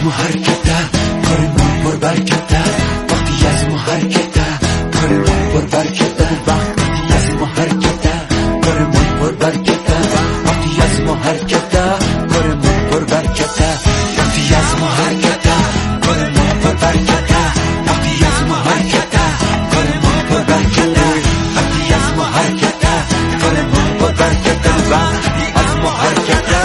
ما حرکته کار ما پر برکته وقتی از ما حرکته کار ما پر برکته وقتی از ما حرکته کار ما پر برکته وقتی از ما حرکته کار ما پر برکته وقتی از ما حرکته کار ما پر برکته وقتی از ما حرکته کار ما پر برکته وقتی از ما حرکته کار ما پر برکته وقتی از ما حرکته.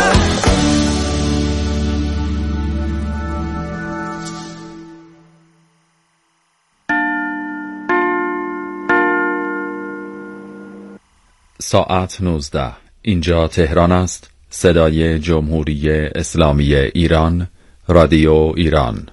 ساعت 19. اینجا تهران است. صدای جمهوری اسلامی ایران، رادیو ایران.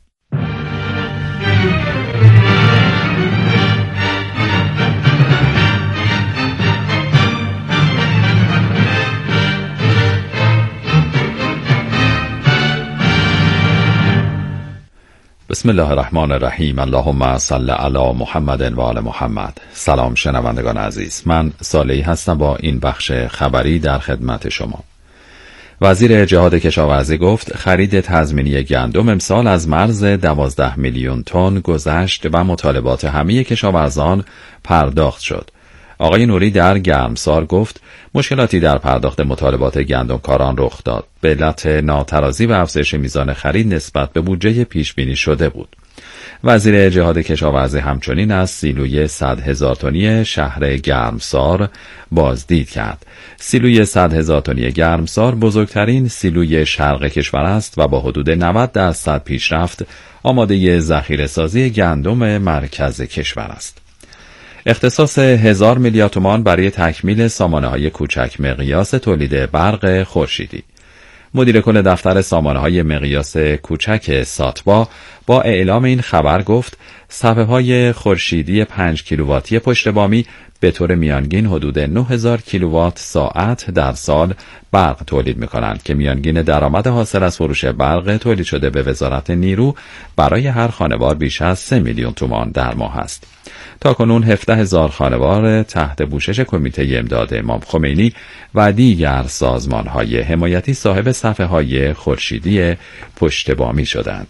بسم الله الرحمن الرحیم. اللهم صل علی محمد و آل محمد. سلام شنوندگان عزیز، من صالحی هستم با این بخش خبری در خدمت شما. وزیر جهاد کشاورزی گفت خرید تضمینی گندم امسال از مرز 12 میلیون تن گذشت و مطالبات همه کشاورزان پرداخت شد. آقای نوری در گرمسار گفت مشکلاتی در پرداخت مطالبات گندمکاران رخ داد به علت ناترازی و افزایش میزان خرید نسبت به بودجه پیش بینی شده بود. وزیر جهاد کشاورزی همچنین از سیلوی 100,000 تنی شهر گرمسار بازدید کرد. سیلوی 100,000 تنی گرمسار بزرگترین سیلوی شرق کشور است و با حدود 90% پیشرفت آماده ذخیره‌سازی گندم مرکز کشور است. اختصاص 1000 میلیارد تومان برای تکمیل سامانه‌های کوچک مقیاس تولید برق خورشیدی. مدیر کل دفتر سامانه‌های مقیاس کوچک ساتبا با اعلام این خبر گفت صفحه‌های خورشیدی 5 کیلوواتی پشت بامی به طور میانگین حدود 9000 کیلووات ساعت در سال برق تولید می‌کنند که میانگین درآمد حاصل از فروش برق تولید شده به وزارت نیرو برای هر خانوار بیش از 3 میلیون تومان در ماه است. تاکنون 17,000 خانوار تحت پوشش کمیته امداد امام خمینی و دیگر سازمان‌های حمایتی صاحب صفحه‌های خورشیدی پشت بامی شدند.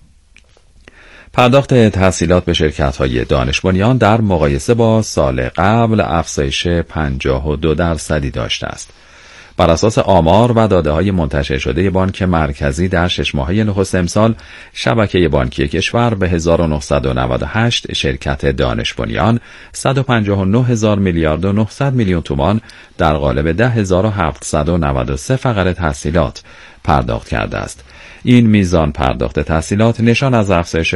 پرداخت تحصیلات به شرکت‌های دانش بنیان در مقایسه با سال قبل افزایش 52% داشته است. بر اساس آمار و داده‌های منتشر شده بانک مرکزی در 6 ماهه نخست امسال، شبکه بانکی کشور به 1998 شرکت دانش بنیان 159,000 میلیارد و 900 میلیون تومان در قالب 10,793 فقره تحصیلات پرداخت کرده است. این میزان پرداخت تحصیلات نشان از افزایش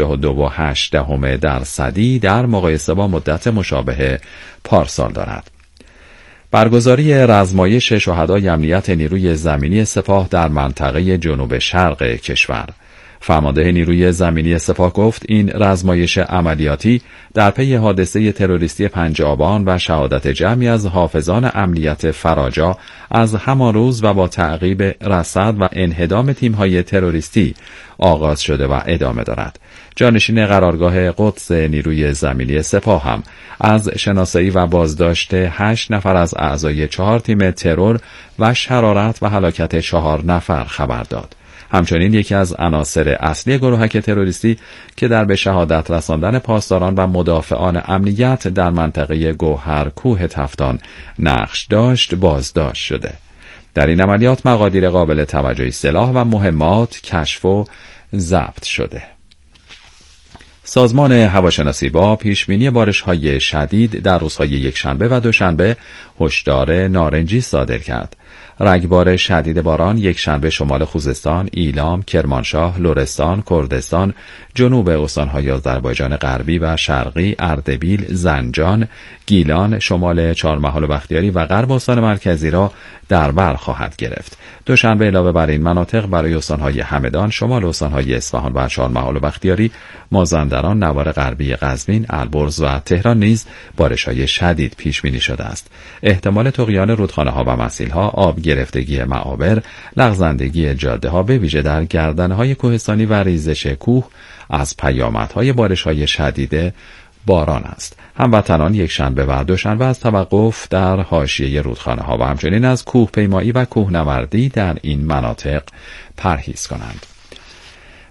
52.8% در مقایسه با مدت مشابه پارسال دارد. برگزاری رزمایش شهدای امنیت نیروی زمینی سپاه در منطقه جنوب شرق کشور. فرمانده نیروی زمینی سپاه گفت این رزمایش عملیاتی در پی حادثه تروریستی 5 آبان و شهادت جمعی از حافظان امنیت فراجا از همان روز و با تعقیب رصد و انهدام تیم‌های تروریستی آغاز شده و ادامه دارد. جانشین قرارگاه قدس نیروی زمینی سپاه هم از شناسایی و بازداشت 8 نفر از اعضای 4 تیم ترور و شرارت و هلاکت 4 نفر خبر داد. همچنین یکی از عناصر اصلی گروهک تروریستی که در به شهادت رساندن پاسداران و مدافعان امنیت در منطقه گوهر کوه تفتان نقش داشت بازداشت شده. در این عملیات مقادیر قابل توجهی سلاح و مهمات کشف و ضبط شده. سازمان هواشناسی با پیشبینی بارش‌های شدید در روزهای یکشنبه و دوشنبه هشدار نارنجی صادر کرد. رگبار شدید باران یکشنبه شمال خوزستان، ایلام، کرمانشاه، لرستان، کردستان، جنوب استان‌های آذربایجان غربی و شرقی، اردبیل، زنجان، گیلان، شمال چهارمحال و بختیاری و غرب استان مرکزی را در بر خواهد گرفت. دوشنبه علاوه بر این مناطق برای استان‌های همدان، شمال استان‌های اصفهان و چهارمحال و بختیاری، مازندران، نوار غربی قزوین، البرز و تهران نیز بارش‌های شدید پیش بینی شده است. احتمال طغیان رودخانه‌ها و مسیل‌ها، آب گرفتگی معابر، لغزندگی جاده‌ها به ویژه در گردنه‌های کوهستانی و ریزش کوه از پیامدهای بارش‌های شدید باران است. هموطنان یکشنبه و دوشنبه از توقف در حاشیه رودخانه‌ها و همچنین از کوهپیمایی و کوهنوردی در این مناطق پرهیز کنند.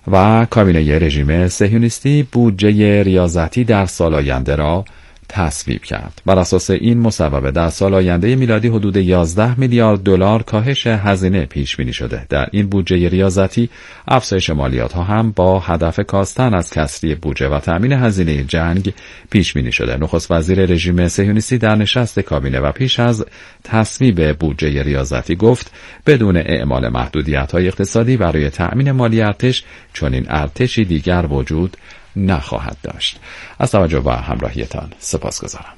و کابینه رژیم صهیونیستی بودجه ریاضتی در سال آینده را تصویب کرد. بر اساس این مصوبه در سال آینده میلادی حدود 11 میلیارد دلار کاهش هزینه پیش بینی شده. در این بودجه ریاضتی افزایش مالیات ها هم با هدف کاستن از کسری بودجه و تأمین هزینه جنگ پیش بینی شده. نخست وزیر رژیم صهیونیستی در نشست کابینه و پیش از تصویب بودجه ریاضتی گفت بدون اعمال محدودیت‌های اقتصادی برای تأمین مالی ارتش چنین ارتشی دیگر وجود نخواهد داشت. از توجه و همراهیتان سپاسگزارم.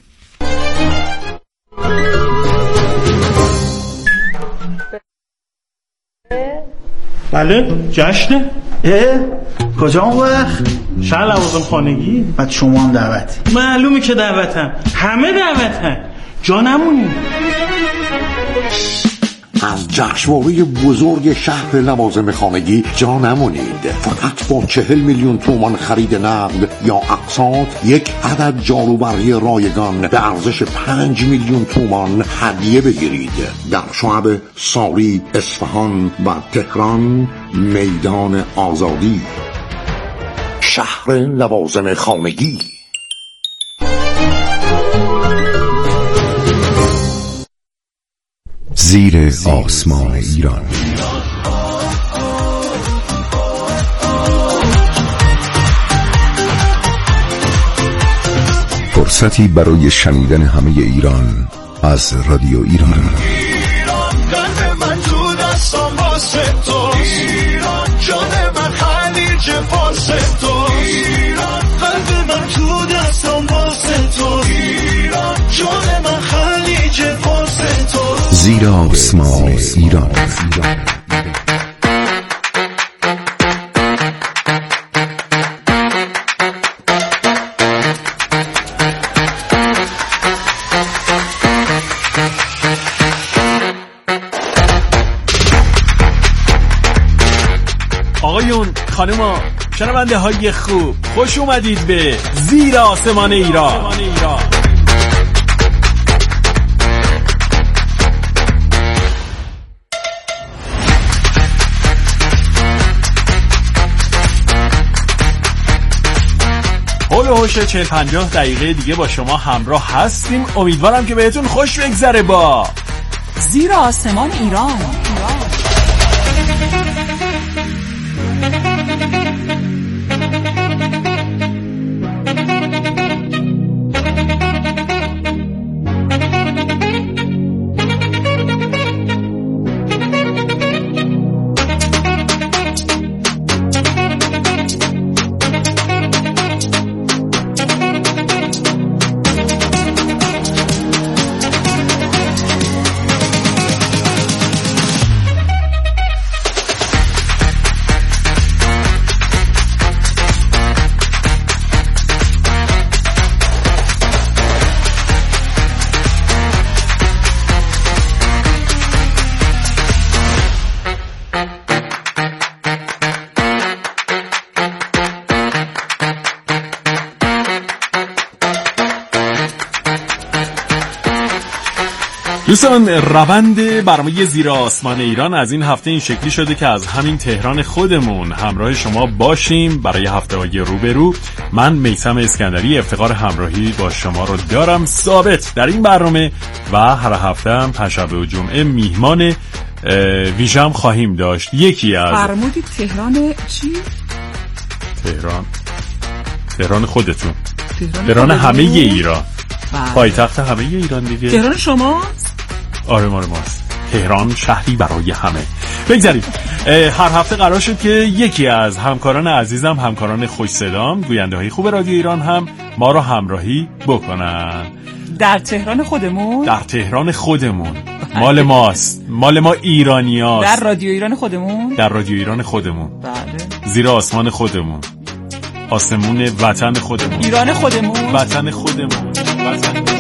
بله جشنه؟ کجا اون وقت؟ شهر لوازم خانگی؟ بعد شما هم دعوتی؟ معلومه که دعوتم، همه دعوتن، جا نمونیم. از جشنواره بزرگ شهر لوازم خانگی جا نمونید. فقط با 40 میلیون تومان خرید نقد یا اقساط یک عدد جاروبرقی رایگان به ارزش 5 میلیون تومان هدیه بگیرید. در شعب ساری، اصفهان و تهران میدان آزادی. شهر لوازم خانگی. زیر آسمان ایران. فرصتی برای شنیدن همه ایران از رادیو ایران. قلب من تو دستم واسه تو، جان من خلیج فارس تو، قلب من تو دستم واسه تو، جان من خلیج فارس تو. زیر آسمان ایران. آقایون، خانما، شنونده های خوب، خوش اومدید به زیر آسمان ایران. هول و هوش 40-50 دقیقه دیگه با شما همراه هستیم. امیدوارم که بهتون خوش بگذره با زیر آسمان ایران. دوستان، روند برنامه زیر آسمان ایران از این هفته این شکلی شده که از همین تهران خودمون همراه شما باشیم برای هفته‌های روبرو. من میثم اسکندری افتخار همراهی با شما رو دارم ثابت در این برنامه و هر هفته هم پنجشنبه و جمعه میهمان ویژم خواهیم داشت. یکی از فرمودید تهران چی؟ تهران خودتون، تهران همه ایران، پایتخت همه ایران دیگه. تهران شماست؟ آره ماست. تهران شهری برای همه. بگذاریم هر هفته قرار شد که یکی از همکاران عزیزم، همکاران خوش صدام، گوینده های خوب رادیو ایران هم ما رو همراهی بکنن در تهران خودمون. در تهران خودمون. مال ماست، مال ما ایرانی هاست. در رادیو ایران خودمون. در رادیو ایران خودمون. بله. زیر آسمان خودمون، آسمون وطن خودمون، ایران خودمون، وطن خودمون، وطن ایران.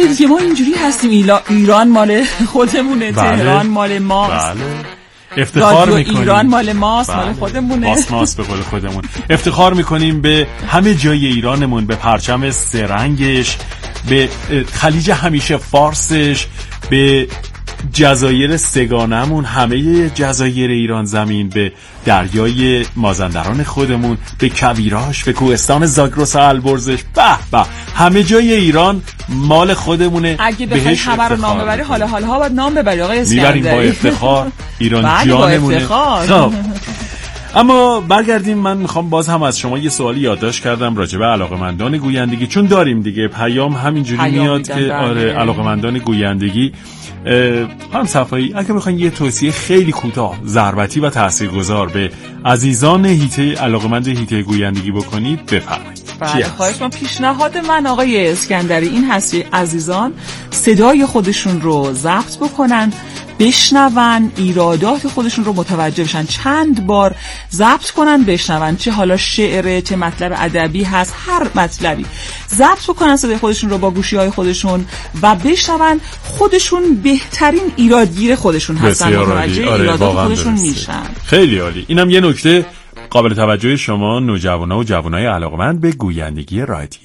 شدید که ما اینجوری هستیم، ایران مال خودمونه، تهران مال ماست. افتخار میکنیم ایران مال ماست، مال خودمونه، ماست به قول خودمون. افتخار میکنیم به همه جای ایرانمون، به پرچم سرنگش، به خلیج همیشه فارسش، به جزایر سگانمون، همه جزایر ایران زمین، به دریای مازندران خودمون، به کویراش، به کوهستان زاگرس و البرزش، به همه جای ایران مال خودمونه. اگه بخوای همه رو نام ببری، حالا باید نام ببری آقای اسکندری. میبریم با افتخار، ایران جانمونه. خب اما برگردیم، من میخوام باز هم از شما یه سوالی یادداشت کردم راجع به علاقه‌مندان گویندگی، چون داریم دیگه پیام همینجوری میاد که آره علاقه‌مندان گویندگی. خانم صفایی، اگه بخواید یه توصیه خیلی کوتاه، ضربتی و تاثیرگذار به عزیزان علاقه‌مند حیطه گویندگی بکنید، بفرمایید. بله خواهش من. پیشنهاد من آقای اسکندری این هست که عزیزان صدای خودشون رو ضبط بکنن، بشنون، ایرادات خودشون رو متوجه بشن، چند بار ضبط کنن بشنون، چه حالا شعره، چه مطلب ادبی هست، هر مطلبی ضبط بکنن صدای خودشون رو با گوشی‌های خودشون و بشنون. خودشون بهترین ایرادگیر خودشون هستن، متوجه ایرادات خودشون میشن. خیلی عالی. اینم یه نکته قابل توجه شما نوجوانا و جوانای علاقه‌مند به گویندگی رادیو.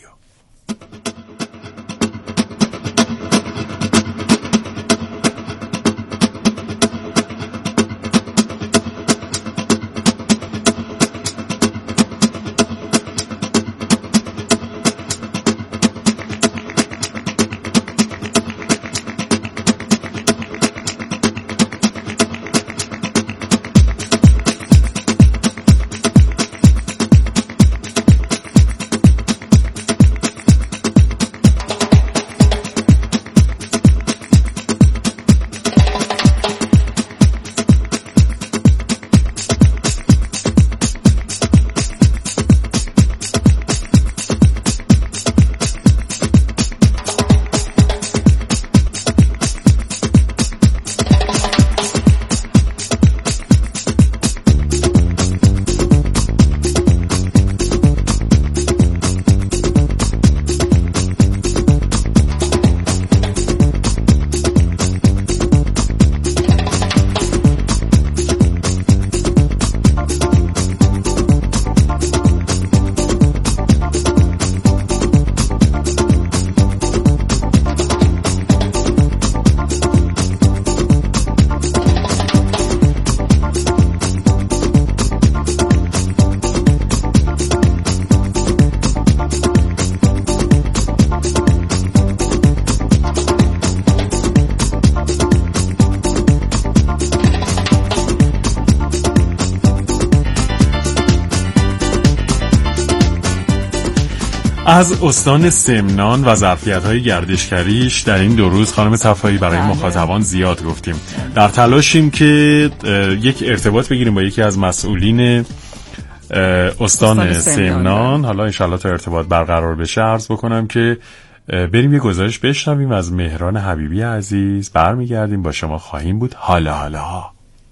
از استان سمنان و ظرفیت‌های گردشگریش در این 2 روز خانم صفایی برای مخاطبان زیاد گفتیم. در تلاشیم که یک ارتباط بگیریم با یکی از مسئولین استان سمنان. حالا انشالله تا ارتباط برقرار بشه عرض بکنم که بریم یه گزارش بشنویم از مهران حبیبی عزیز، برمیگردیم با شما خواهیم بود. حالا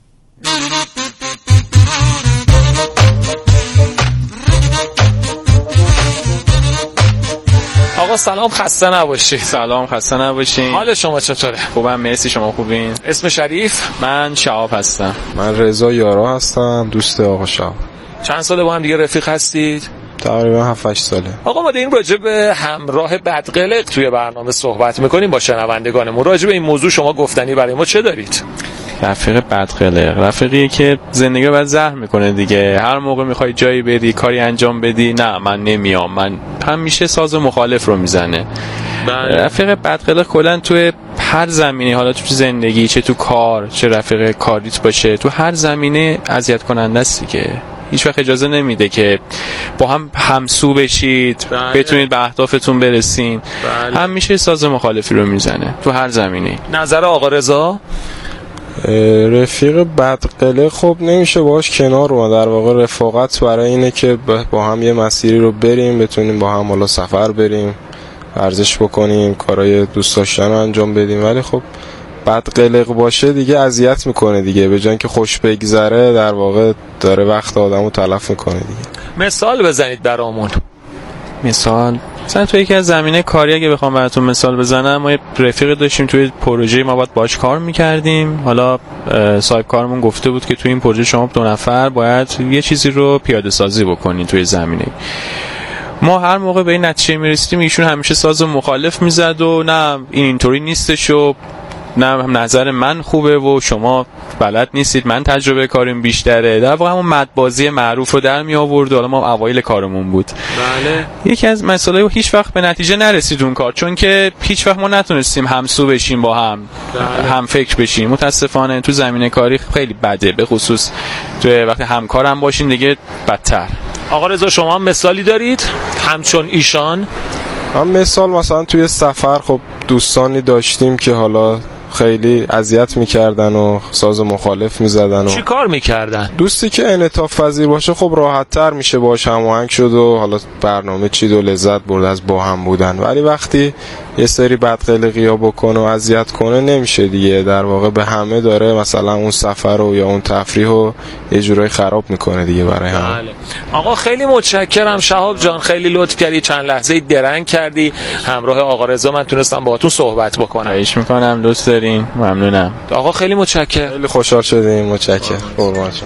آقا سلام، خسته نباشید. سلام، خسته نباشین. حال شما چطوره؟ خوبم مرسی، شما خوبین؟ اسم شریف؟ من شهاب هستم. من رضا یارا هستم، دوست آقا شهاب. چند ساله با هم دیگه رفیق هستید؟ تقریبا 7-8 ساله. آقا ما داریم راجع به همراه بدقلق توی برنامه صحبت میکنیم با شنوندگانمون. راجع به این موضوع شما گفتنی برای ما چه دارید؟ رفیق بدقلق رفیقیه که زندگی رو بعد زهر میکنه دیگه. هر موقع میخوای جایی بری، کاری انجام بدی، نه من نمیام، من همیشه ساز مخالف رو میزنه. رفیق بدقلق کلا توی هر زمینه، حالا تو زندگی، چه تو کار، چه رفیق کاریت باشه، تو هر زمینه اذیت کننده است دیگه. هیچ وقت اجازه نمیده که با هم همسو بشید، بتونید به اهدافتون برسین. همیشه ساز مخالفی رو میزنه تو هر زمینه. نظر آقا رضا؟ رفیق بدقلق خب نمیشه باهاش کنار رو. در واقع رفاقت برای اینه که با هم یه مسیری رو بریم، بتونیم با هم حالا سفر بریم، ورزش بکنیم، کارهای دوست داشتن رو انجام بدیم. ولی خب بدقلق باشه دیگه اذیت میکنه دیگه، به جای اینکه خوش بگذره در واقع داره وقت آدمو تلف میکنه دیگه. مثال بزنید برامون. مثال مثلا توی یکی از زمینه کاری اگه بخوام براتون مثال بزنم، ما یه رفیق داشتیم توی پروژه، ما باید باهاش کار می‌کردیم. حالا صاحب کارمون گفته بود که توی این پروژه شما 2 نفر باید یه چیزی رو پیاده سازی بکنین توی زمینه. ما هر موقع به این نتیجه میرسیدیم ایشون همیشه ساز مخالف میزد و نه این اینطوری نیستش و نه نظر من خوبه و شما بلد نیستید، من تجربه کاریم بیشتره. در واقع همون مدبازی معروف رو در می آورد. حالا ما اوایل کارمون بود. بله. یکی از مسائل هیچ وقت به نتیجه نرسید اون کار، چون که هیچ وقت ما نتونستیم همسو بشیم با هم، هم فکر بشیم. متاسفانه تو زمینه کاری خیلی بده، به خصوص تو وقتی همکارم باشین دیگه بدتر. آقا رضا شما هم مثالی دارید همچون ایشان؟ هم مثال مثلا توی سفر خب دوستانی داشتیم که حالا خیلی اذیت میکردن و ساز مخالف میزدن. چی کار میکردن؟ دوستی که انعطاف پذیر باشه خب راحت تر میشه باهاش هماهنگ شد و حالا برنامه چید و لذت برد از با هم بودن. ولی وقتی یه سری بدقلقی‌ها بکنه و اذیت کنه نمیشه دیگه. در واقع به همه داره مثلا اون سفر رو یا اون تفریح رو یه جورایی خراب میکنه دیگه برای همه. بله. آقا خیلی متشکرم شهاب جان، خیلی لطف کردی، چند لحظه درنگ کردی همراه آقا رضا من تونستم باهاتون صحبت بکنم. خواهش میکنم، دوست دارین. ممنونم آقا، خیلی متشکرم. خیلی خوشحال شدیم. متشکرم. قربان شما.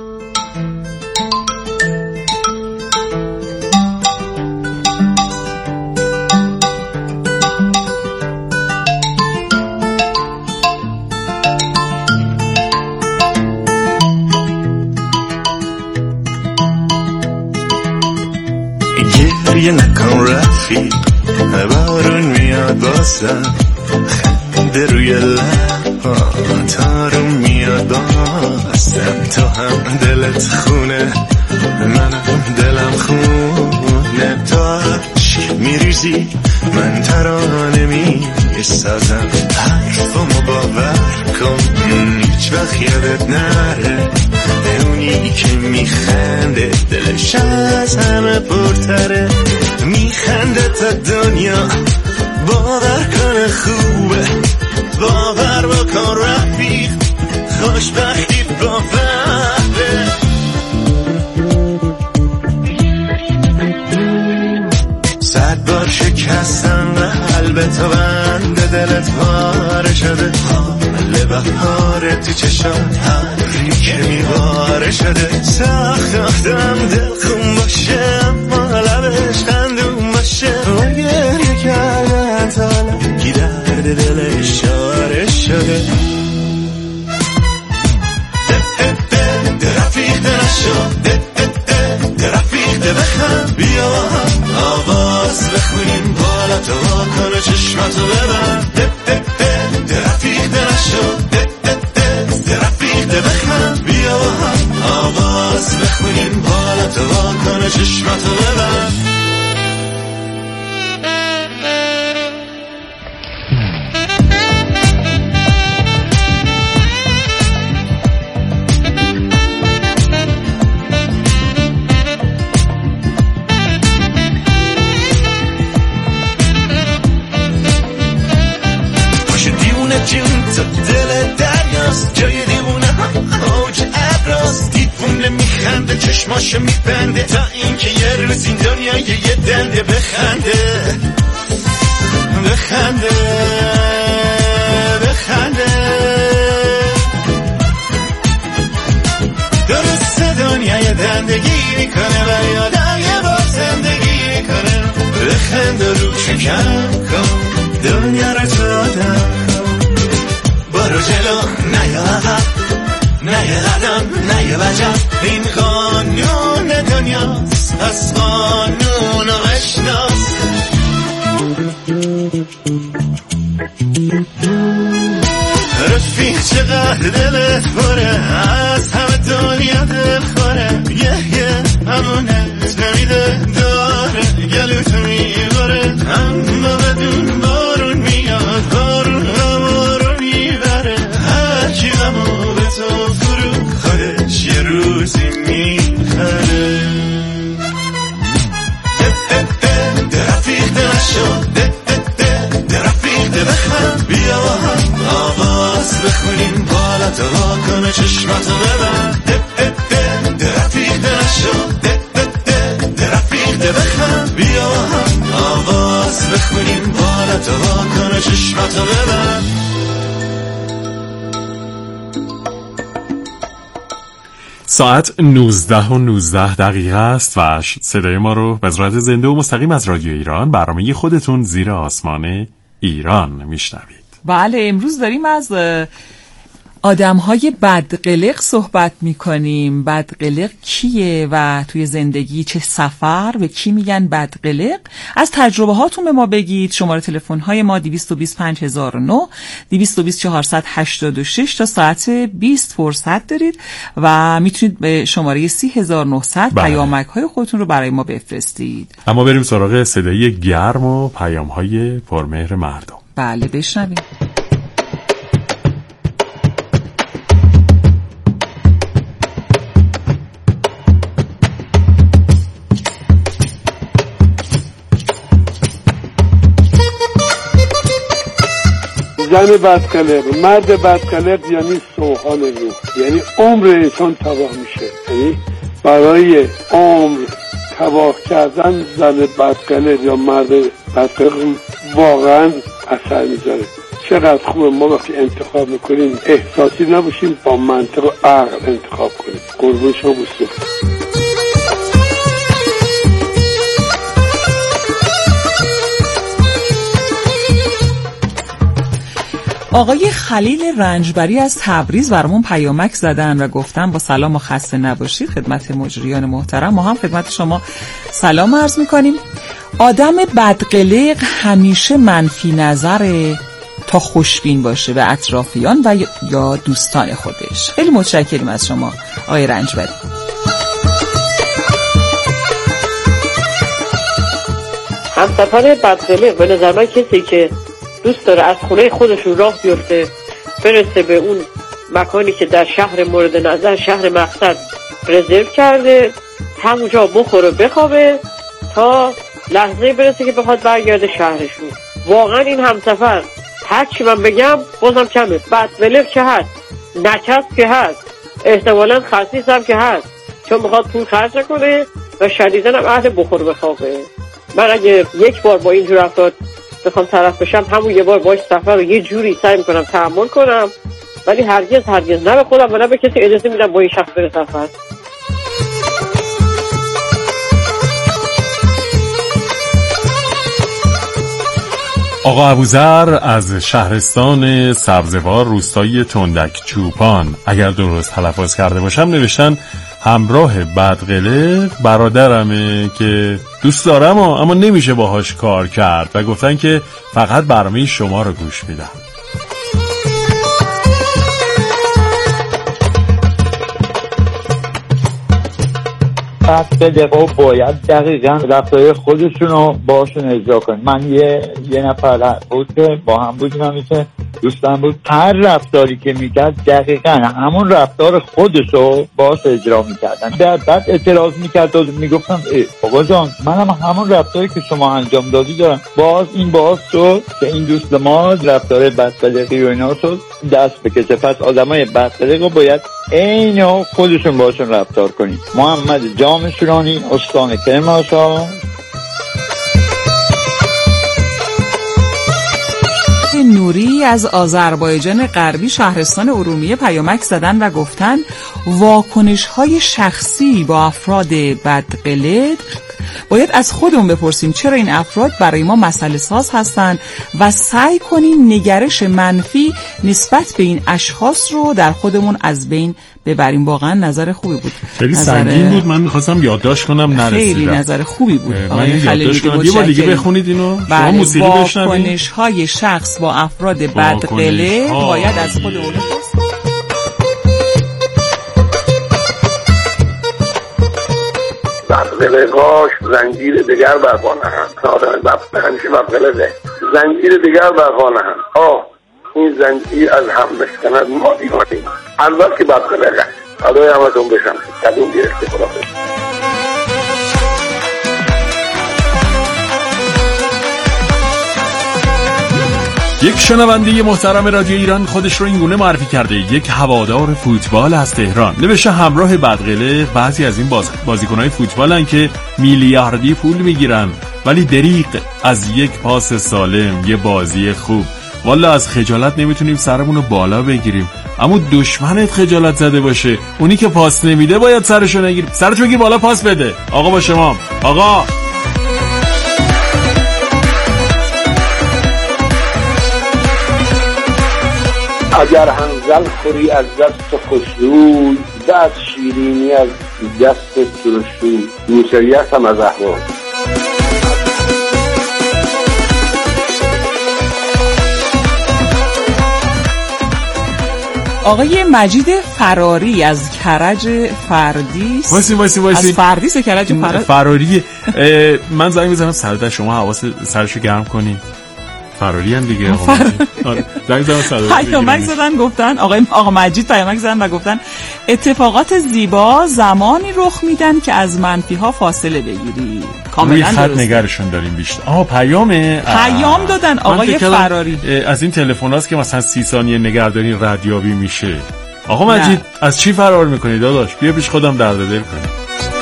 گریه نکن رفیق، بارون میاد بازم، خنده روی لبا تارون میاد بازم. تو هم دلت خونه منم دلم خونه، تو عشق میریزی من ترانه میسازم. حرفمو باور کن هیچ وقت یادت نره، اونی که میخنده دلش از همه پرتره. میخنده تا دنیا باور کنه خوبه، باور بکن رفیق خوشبختی باوره. صد بار شکستم قلب تو بنده، دلت پاره شده، حال بهاره تو چشات هری که میواره شده. سخت آدم دل خون باشه اما لبش خندون باشه، و گریه کردن تا لکی درد دل اشاره شده. رفیق نشو، رفیق بخند، بیا آواز بخونیم بالا تو واکنه چشماتو ببند. رفیق نشو، رفیق بخند، بیا آواز بخونیم بالا تو واکنه چشماتو ببند. جون تو دل دریاست، جای دیوونه اوج ابراست، دیوونه میخنده چشماشو میبنده، تا اینکه یه روز این دنیا یه دنده بخنده بخنده بخنده. درست دنیا یه دندگی میکنه و یادم با زندگی میکنه. بخنده رو شکم کن دنیا رو تو آدم، برو جلو نیا عقب، نیا قدم نیا وجب. این قانون دنیاست پس قانون رو بشناس. رفیق چقدر دلت پره، از همه دنیا دل خوره، یه همونت نمیده داره، گلوتو میباره اما بدون بارون میاد، بارون همارو میبره. هرکی غمو به تو فرو خودش یه روزی میخره. رفیق نشو، رفیق بخند، بیا آواز بخونیم بالا تو واکنه چشماتو ببند. ساعت 19:19 است و صدای ما رو به صورت زنده و مستقیم از رادیو ایران، برنامه خودتون زیر آسمان ایران میشنوید. بله، امروز داریم از آدم‌های بدقلق صحبت می‌کنیم. بدقلق کیه و توی زندگی چه سفر به کی میگن بدقلق؟ از تجربه هاتون به ما بگید. شماره تلفن‌های ما 225009 220486 تا ساعت 20 فرصت دارید و میتونید به شماره 30900 پیامک‌های خودتون رو برای ما بفرستید. اما بریم سراغ صدای گرم و پیام‌های پرمهر مردم. بله، بشنویم. زن بدقلق، مرد بدقلق یعنی سوهان روح، یعنی عمر انسان تباه میشه. یعنی برای عمر تباه کردن زن بدقلق یا مرد بدقلق واقعا اثر میذاره. چقدر خوبه ما وقتی انتخاب میکنیم احساسی نباشیم، با منطق و عقل انتخاب کنیم. قربون شما بسید. آقای خلیل رنجبری از تبریز برامون پیامک زدن و گفتن با سلام و خسته نباشید خدمت مجریان محترم. ما هم خدمت شما سلام عرض میکنیم. آدم بدقلق همیشه منفی نظره تا خوشبین باشه به اطرافیان و یا دوستان خودش. خیلی متشکریم از شما آقای رنجبری. همسفر بدقلق به نظر من کسی که دوست داره از خونه خودشون راه بیفته برسه به اون مکانی که در شهر مورد نظر، شهر مقصد رزرو کرده، همونجا بخوره بخوابه تا لحظه برسه که بخواد برگرده شهرشون. واقعا این همسفر هرچی من بگم بازم کمه. بدقلق که هست، نچست که هست، احتمالاً خسیس هم که هست، چون میخواد پول خرج کنه و شدیداً هم اهل بخور بخوابه. من اگه یک بار با اینجور رفتار بخوام طرف بشم، همون یه بار باش سفر رو یه جوری سعی میکنم تحمل کنم، ولی هرگز نه به خودم و نه به کسی اجازه میدم با این شخص بره سفر. آقا ابوذر از شهرستان سبزوار روستای تندک چوپان، اگر درست تلفظ کرده باشم، نوشتن همراه بدقلق برادرمه که دوست دارم اما نمیشه باهاش کار کرد و گفتن که فقط برنامه شما رو گوش میدم. بدقلق باید دقیقا رفتار خودشون رو باشون اجرا کنن. من یه نفر بود که با هم بودیم، همیشه دوستان بود، هر رفتاری که میکرد دقیقا همون رفتار خودش رو باش اجرا میکردن. بعد اعتراض میکرد و میگفتم بابا جان منم همون رفتاری که شما انجام دادی دارم. این باز شد که این دوست ما رفتار بدقلقی و اینا شد دست بکشه. پس آدمای بدقلق رو باید عین خودشون باشون رفتار کنید. محمد جام شورانی، استان کرمانشاه. نوری از آذربایجان غربی شهرستان ارومیه پیامک زدن و گفتن واکنش‌های شخصی با افراد بدقلق باید از خودمون بپرسیم چرا این افراد برای ما مسئله ساز هستند و سعی کنیم نگرش منفی نسبت به این اشخاص رو در خودمون از بین ببریم. واقعا نظر خوبی بود. خیلی سنگین بود. من می‌خواستم یادداشت کنم نرسیدم. خیلی نظر خوبی بود. من یادداشت کنم. یه بار دیگه بخونید اینو. شما موسیقی بشنوید. واکنش‌های شخص با افراد بدقلق باید از خودمون بپرسیم. بدقلقاش زنجیر دیگر برخوانه‌اند. آدم همیشه بدقلقه. زنجیر دیگر برخوانه‌اند. این زنجیر از هم بشکند ما دیوانیم. البته که بدقلقه. خدای همتون بشم. قدوم گرفته خدا بشم. یک شنونده محترم رادیو ایران خودش رو اینگونه معرفی کرده: یک هوادار فوتبال از تهران. نوشته همراه بدقلق بعضی از این بازیکن‌های فوتبالن که میلیاردی پول میگیرن ولی دریغ از یک پاس سالم، یه بازی خوب والا از خجالت نمیتونیم سرمون رو بالا بگیریم، اما دشمنت خجالت زده باشه، اونی که پاس نمیده باید سرشو نگیر. سرشو بگیر بالا پاس بده. آقا با شما. آقا اگر هنزل خوری از دست خوشروی، بعد شیرینی از دست ترشوی. موسیقی هستم از احوال. آقای مجید فراری از کرج فردی. وایسی از فردیس کرج فراری. من زنگ بزنم سر شما حواس سرشو گرم کنی. فراری هم دیگه آقا زنگ زدن پیامک زدن گفتن آقا مجید پیامک زدن و گفتن اتفاقات زیبا زمانی رخ میدن که از منفی ها فاصله بگیری. کاملا خط نگرشون داریم بیشتر. پیام دادن آقای فراری. از این تلفن‌هاست که مثلا 30 ثانیه نگهداری ردیابی میشه. آقا مجید از چی فرار میکنی داداش؟ بیا پیش خودم درد دل کنی.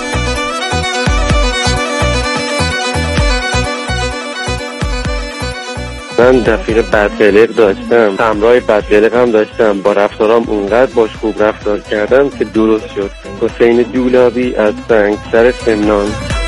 من رفیق بدقلق داشتم، همراه بدقلق هم داشتم، با رفتارام اونقدر باش خوب رفتار کردم که درست شد. حسین دولابی از سنگسر سمنان.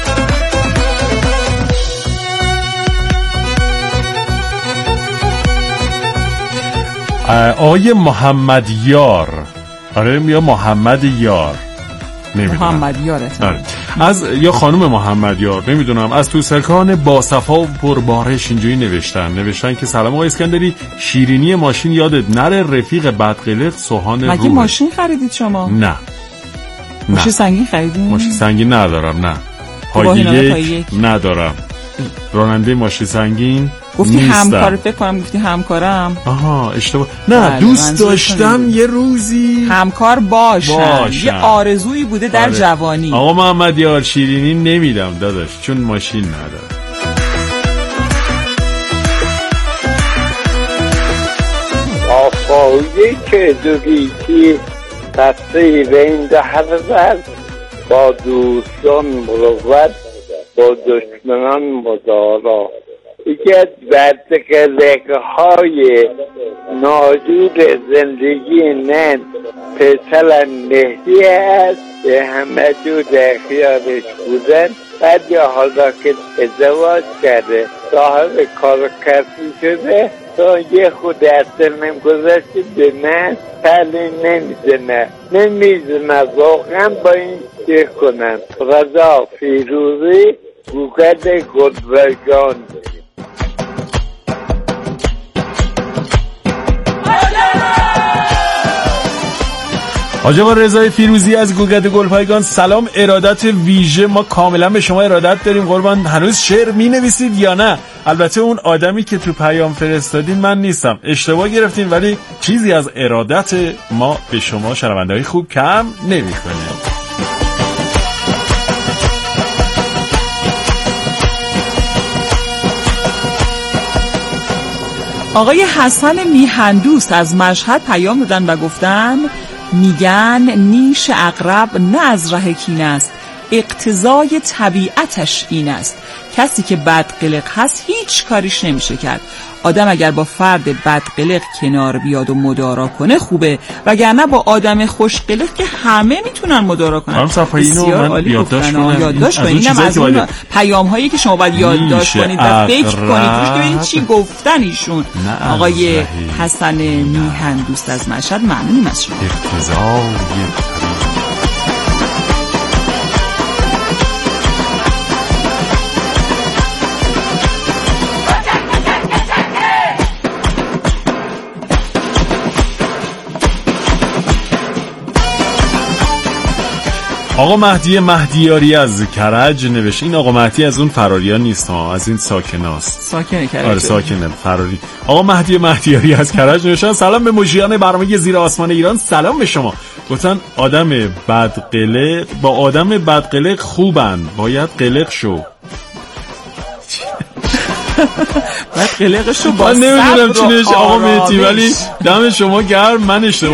آقای محمد یار. آره یا محمد یار محمد یارت از یا خانم محمد یار نمیدونم، از توسکان با صفا و پربارش اینجوری نوشتن که سلام آقای اسکندری، شیرینی ماشین یادت نره، رفیق بدقلق سوهان روح. مگه ماشین خریدید شما؟ نه ماشین سنگین خریدید؟ ماشین سنگین ندارم. نه پای یک ندارم. راننده ماشین سنگین گفتی همکار، فکر کنم گفتی همکارم. آها اشتباه. نه دوست داشتم یه روزی همکار باشم. یه آرزویی بوده در جوانی. آقا محمد یار شیرینی نمیدم داداش چون ماشین ندارم. آفایی که دوگیتی تصیح بین ده زد، با دوستان مروت با دشمنان مدارا. یکی از بدقلق‌های ناجور زندگی من پسر مهدی است که همه جو در خیالش بودن. بعد حالا که ازدواج کرده صاحب کار و کسبی شده، تا یه خود اصل نمیگذاشته به من تعلیم نمیزنه واقعا با این چه کنم. رضا فیروزی، گوگل گلبرگان. حاج آقا رضای فیروزی از گوگل گلپایگان، سلام. ارادت ویژه، ما کاملا به شما ارادت داریم قربان. هنوز شعر می نویسید یا نه؟ البته اون آدمی که تو پیام فرستادین من نیستم، اشتباه گرفتین، ولی چیزی از ارادت ما به شما شنونده‌های خوب کم نمی‌کنه. آقای حسن میهندوست از مشهد پیام دادن و گفتن میگن نیش عقرب نه از ره کین است، اقتضای طبیعتش این است. کسی که بدقلق هست هیچ کاریش نمیشه کرد. آدم اگر با فرد بدقلق کنار بیاد و مدارا کنه خوبه، وگرنه با آدم خوشقلق که همه میتونن مدارا کنن. بسیار عالی گفتن. یادداشت کنید. اینم از اون پیام هایی که شما باید یادداشت کنید و فکر کنید روش که ببینید چی گفتن ایشون. آقای حسن میهن دوست از مشهد، ممنونیم از شما. آقا مهدی مهدیاری از کرج نوشت. این آقا مهدی از اون فراریان نیست ها، از این ساکناست. ساکنه کرج. آره ساکنه فراری. آقا مهدی مهدیاری از کرج نوشتن سلام به مجریان برنامه زیر آسمان ایران، سلام به شما. گفتن آدم بدقلق با آدم بدقلق خوبن، باید قلق شو. باید قلقشو با من نمیدونم چی نوشت آقا مهدی، ولی دم شما گرم. من اشتباه